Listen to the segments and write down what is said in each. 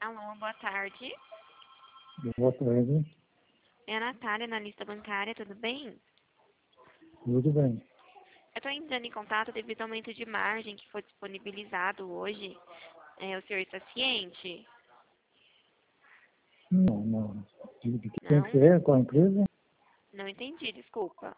Alô, boa tarde. Boa tarde. É a Natália, analista bancária, tudo bem? Tudo bem. Eu estou entrando em contato devido ao aumento de margem que foi disponibilizado hoje. O senhor está ciente? Não. De quem Não? que é? Qual a empresa? Não entendi, desculpa.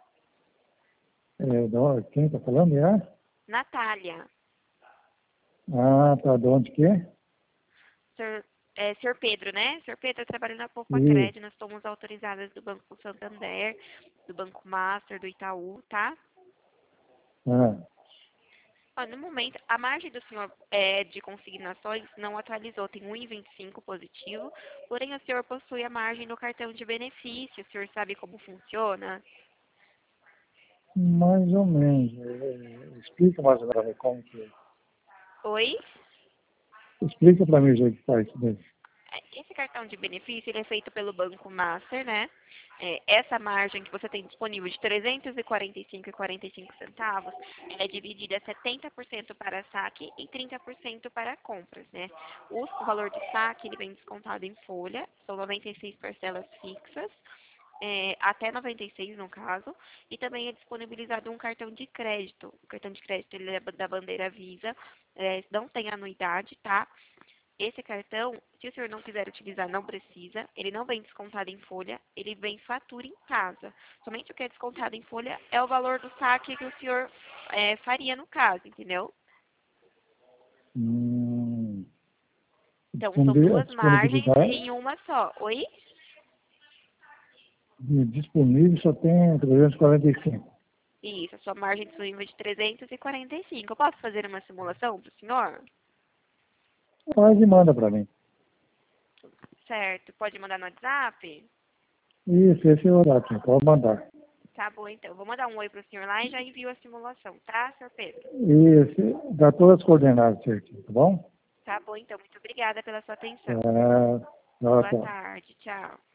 Quem está falando? É? Natália, Ah, tá. De onde que é? senhor Pedro, né? Senhor Pedro, eu trabalho na Isso. Poupa-Cred, nós somos autorizadas do Banco Santander, do Banco Master, do Itaú, tá? Ah, Ó, no momento, a margem do senhor de consignações não atualizou, tem 1,25 positivo, porém o senhor possui a margem no cartão de benefício, o senhor sabe como funciona? mais ou menos. Explica mais ou menos pra mim como que é. Oi? Explica para mim o jeito que faz isso daí. Esse cartão de benefício ele é feito pelo Banco Master, né? Essa margem que você tem disponível de 345,45 centavos, ela é dividida 70% para saque e 30% para compras, né? O valor do saque ele vem descontado em folha, são 96 parcelas fixas, até 96 no caso, e também é disponibilizado um cartão de crédito. O cartão de crédito ele é da bandeira Visa, não tem anuidade, tá? Esse cartão, se o senhor não quiser utilizar, não precisa. Ele não vem descontado em folha, ele vem fatura em casa. Somente o que é descontado em folha é o valor do saque que o senhor faria no caso, entendeu? Hum, Então, são duas margens disponibilidade em uma só. Oi? disponível só tem 345. Isso, a sua margem disponível é de 345. Eu posso fazer uma simulação para o senhor? Mas manda para mim. Certo. Pode mandar no WhatsApp? Isso, esse é o horário. Pode mandar. Tá bom, então. Vou mandar um oi para o senhor lá e já envio a simulação, tá, senhor Pedro? Isso, dá todas as coordenadas certinho, tá bom? Tá bom, então. Muito obrigada pela sua atenção. Tá, Boa tá. tarde. Tchau.